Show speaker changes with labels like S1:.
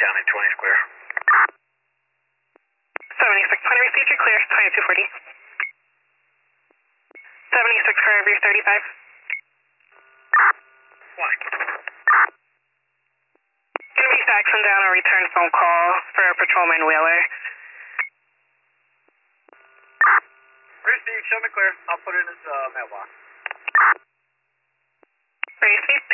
S1: County 20 square.
S2: 7620 received, you're clear, 2240. 76 for your 35.
S1: Fine.
S2: Gonna be faxing down a return phone call for Patrolman Wheeler.
S1: Received, show me clear. I'll put it in his mailbox.
S2: Received,